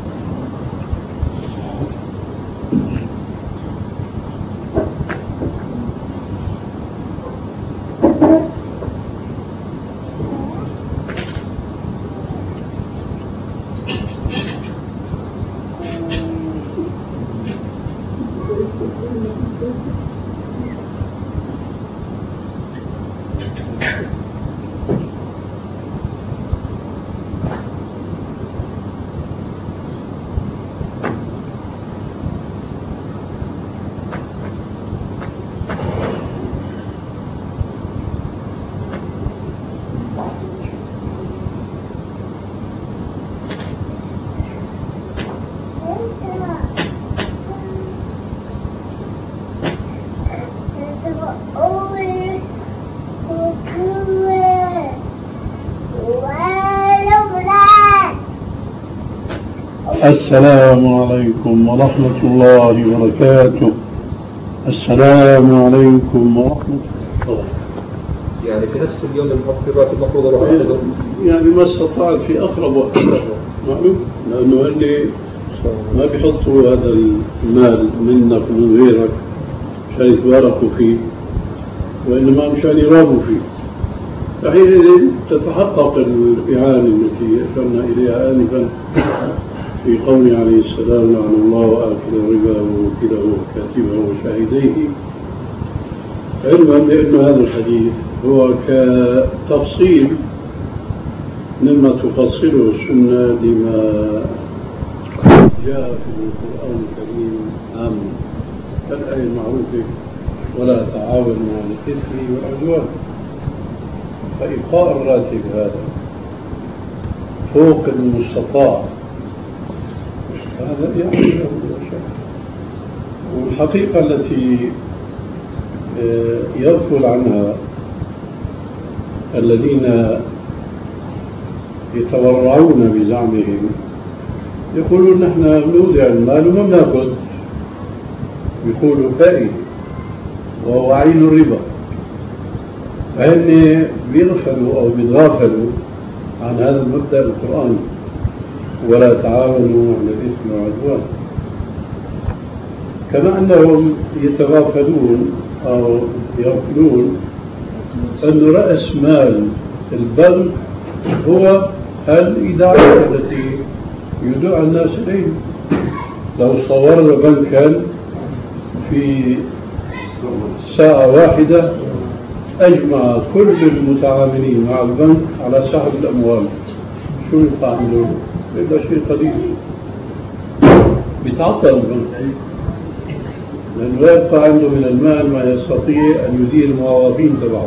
السلام عليكم ورحمة الله وبركاته. السلام عليكم ورحمة الله. يعني في نفس اليوم المفطرات المفروض أروح يعني ما استطعت في أقرب وقت. معلوم، لأنه اللي ما بيحطوا هذا المال منك ومن غيرك مشان يتباركوا فيه، وإنما مشان يرابوا فيه. فحينئذ تتحقق الإعانة التي أشرنا إليها آنفا في قوله عليه السلام: لعن الله آكل الربا ووكيله وكاتبه وشاهديه. علما بأن هذا الحديث هو كتفصيل مما تفصله السنة لما جاء في القرآن الكريم عاما كالآية المعروفة: ولا تعاونوا على الإثم والعدوان. فإبقاء الراتب هذا فوق المستطاع هذا يعني له شيء. والحقيقة التي يغفل عنها الذين يتورعون بزعمهم، يقولون نحن نودع المال وما بناخذ، يقولوا فائد وهو عين الربا. فهن بيغفلوا أو بيتغافلوا عن هذا المبدأ القرآني: ولا تعاونوا على الإثم والعدوان. كما أنهم يتغافلون أو يغفلون أن رأس مال البنك هو الإيداعات التي يدعى الناس إليه. لو صورنا بنكا في ساعة واحدة أجمع كل المتعاملين مع البنك على سحب الأموال، شو يعملون؟ إلا شيء قليل. بيتعطل البنك لأنه لا يبقى عنده من المال ما يستطيع أن يدير الموظفين تبعه،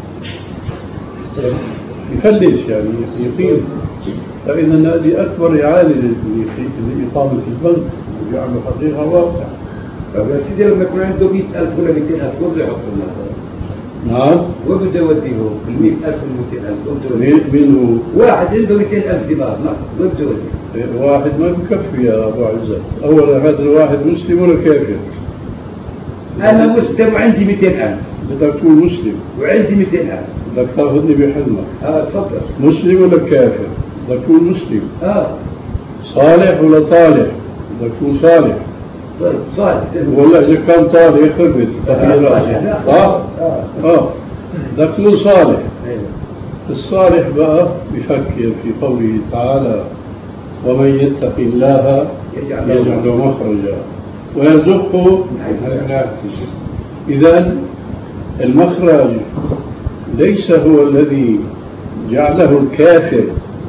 يفلس يعني يقيم. فإن هذه أكبر إعانة لإقامة البنك. يعمل حقيقة واقع. طب يا سيدي لما يكون عنده 100,000 ولا 200,000 وين بده يحط المال؟ نعم. وين بده يوديه في 100,000 وال 200,000؟ منه واحد عنده 200,000 دينار، نعم، وين بده يوديه؟ واحد ما بكفي يا أبو عزت. أولا هذا الواحد مسلم ولا كافر؟ أنا مسلم وعندي 200,000. بدك تكون مسلم وعندي 200,000. بدك تاخذني بحلمك. تفضل. مسلم ولا كافر؟ بدك تكون مسلم. صالح ولا طالح؟ بدك تكون صالح. طيب صالح. ولا إذا كان طالح يخربط صح؟ بدك تكون صالح. الصالح بقى بفكر في قوله تعالى: ومن يتق الله يجعل له مخرجا ويرزقه من حيث لا يحتسب. إذن المخرج ليس هو الذي جعله الكافر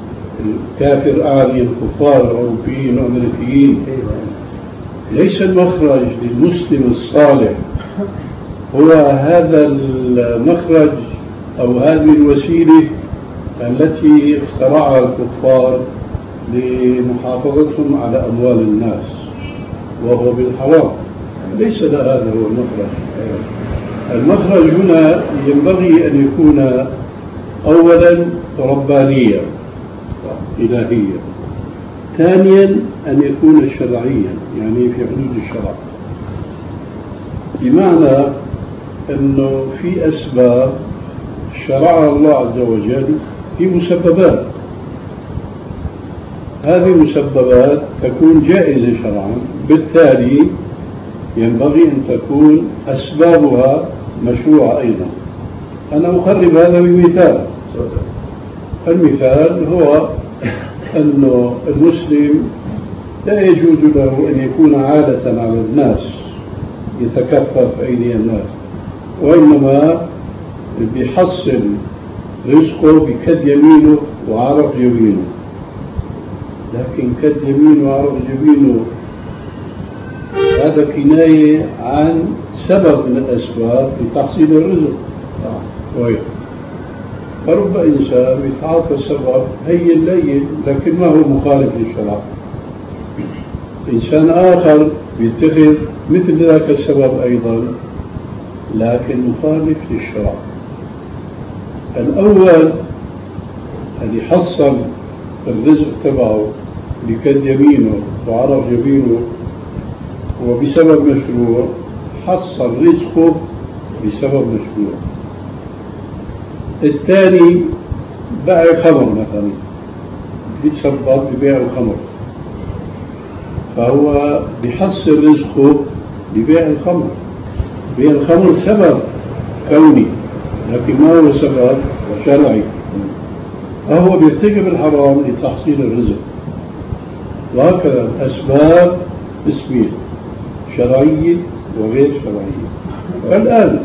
أعني الكفار الأوروبيين والأمريكيين. ليس المخرج للمسلم الصالح هو هذا المخرج أو هذه الوسيلة التي اخترعها الكفار لمحافظتهم على أموال الناس وهو بالحرام. ليس هذا هو المخرج. المخرج هنا ينبغي أن يكون أولا ربانيا إلهيا، ثانيا أن يكون شرعيا يعني في حدود الشرع، بمعنى أنه في أسباب شرعها الله عز وجل في مسببات، هذه المسببات تكون جائزة شرعا، بالتالي ينبغي أن تكون أسبابها مشروعة أيضا. أنا أقرب هذا بمثال. المثال هو أن المسلم لا يجوز له أن يكون عادة على الناس يتكفف أيدي الناس، وإنما بيحصل رزقه بكد يمينه وعرف جبينه. لكن كد يمينه وعرف جبينه هذا كناية عن سبب من الأسباب لتحصيل الرزق. طيب، فرب إنسان يتعاطى السبب هي الليل لكن ما هو مخالف للشرع. إنسان آخر يتخذ مثل ذاك السبب أيضا لكن مخالف للشرع. الأول اللي حصل الرزق تبعه بكد يمينه وعرف جبينه وبسبب مشروع، حصل رزقه بسبب مشروع. الثاني باع خمر مثلا، بيتسبب ببيع الخمر، فهو بيحصل رزقه ببيع الخمر. بيع الخمر سبب كوني لكن ما هو سبب شرعي، فهو بيرتكب الحرام لتحصيل الرزق. وهكذا الأسباب اسمين: شرعية وغير شرعية. الآن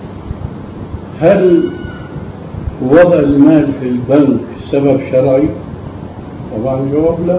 هل وضع المال في البنك سبب شرعي؟ طبعا الجواب لا.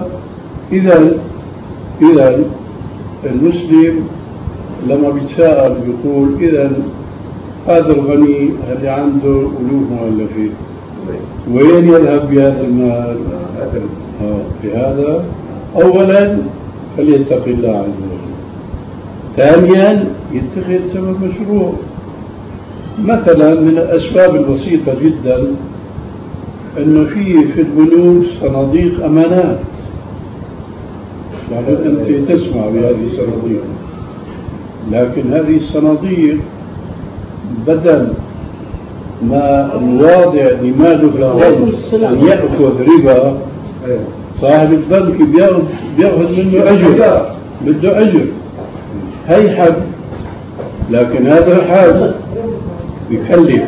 إذن المسلم لما بيتساءل بيقول إذن هذا الغني اللي عنده ألوف مؤلفين وين يذهب بهذا المال؟ بهذا أولا فليتق الله عز وجل، ثانيا يتخذ سبب مشروع. مثلا من الأسباب البسيطة جدا أنه في البنوك صناديق أمانات، يعني أنت تسمع بهذه الصناديق، لكن هذه الصناديق بدل ما الواضع لماله في البنك أن يأخذ ربا، صاحب البنك بيأخذ منه أجر، بده أجر هيحب، لكن هذا الحال بيكلف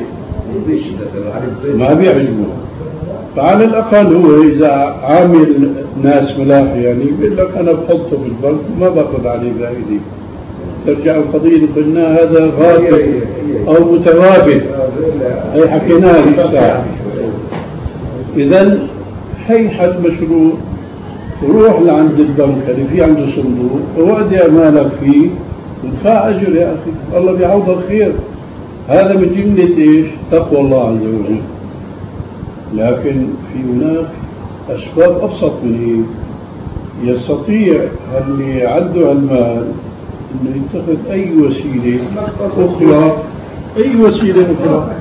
ما بيعجبه. فعلى الأقل هو إذا عامل ناس ملاح يعني بيقول لك أنا بحطه في البنك وما باخذ عليه فائدة، ترجع القضية قلنا هذا غالب أو متغابن، هي حكيناها للساعة. إذن هي حد مشروع، روح لعند البنك اللي في عنده صندوق وودي أمانك فيه ودفع أجر يا أخي، الله بيعوضك خير. هذا من جملة إيش؟ تقوى الله عز وجل. لكن في هناك أسباب أبسط من هيك، يستطيع اللي عنده المال انه يتخذ اي وسيله اخرى، اي وسيله اخرى.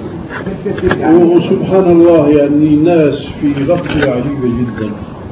وسبحان الله يعني الناس في غفله عجيبه جدا.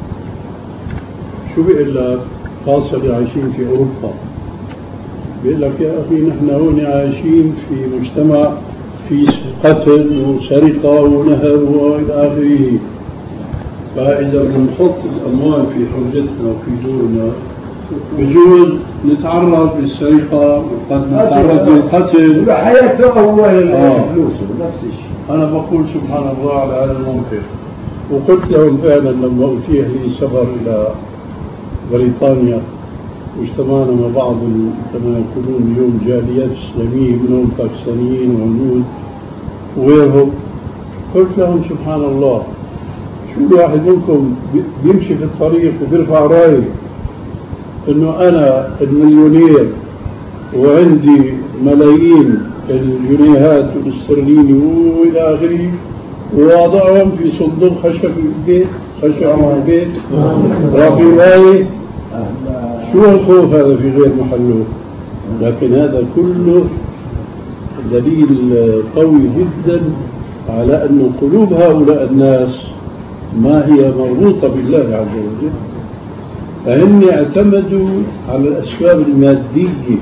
شو بيقول لك؟ خاصه اللي عايشين في اوروبا، بيقول لك يا اخي نحن هون عايشين في مجتمع في قتل وسرقه ونهب والى اخره. فإذا بنحط الأموال في حوزتنا وفي دورنا بجوز نتعرض للسرقة وقد نتعرض للقتل حياته هو فلوسه نفس الشيء. أنا بقول سبحان الله على هذا المنطق. وقلت لهم فعلا لما أتيح لي سفر إلى بريطانيا واجتمعنا مع بعض كما يقولون اليوم جاليات إسلامية منهم باكستانيين وهنود وغيرهم، قلت لهم سبحان الله شو واحد منكم بيمشي في الطريق وبيرفع رايه انه انا المليونير وعندي ملايين الجنيهات والاسترليني والى اخره ووضعهم في صندوق خشب في البيت، خشب في البيت رافي رايه. شو الخوف هذا في غير محله؟ لكن هذا كله دليل قوي جدا على أن قلوب هؤلاء الناس ما هي مربوطة بالله عز وجل، فهم اعتمدوا على الأسباب المادية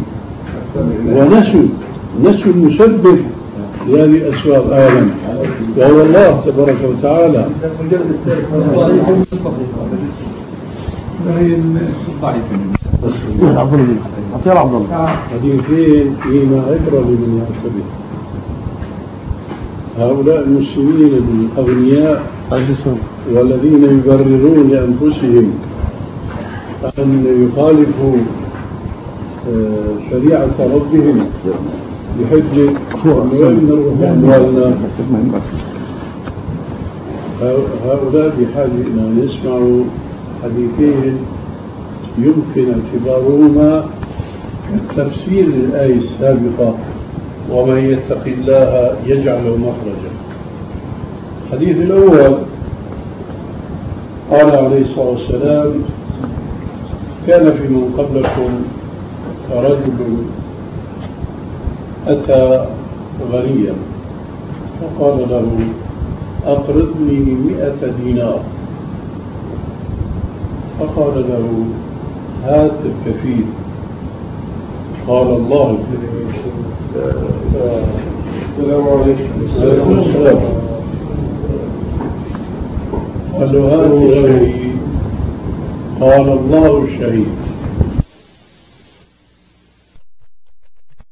ونسوا المسبب لهذه الأسباب أولا وهو الله تبارك وتعالى. حديثين فيما عبرة لمن يعتبر. هؤلاء المسلمين الأغنياء والذين يبررون لأنفسهم أن يخالفوا شريعة ربهم بحجة أن نروح أموالنا، هؤلاء بحاجة إلى أن يسمعوا حديثين يمكن اعتبارهما تفسير الآية السابقة ومن يتق الله يجعل مخرجا. الحديث الأول قال عليه الصلاة والسلام كان في من قبلكم رجل أتى غنيا فقال له أقرضني 100 دينار، فقال له هات الكفيل، قال الله الكفيل. السلام عليكم. قال له هات الشهيد، قال الله الشهيد.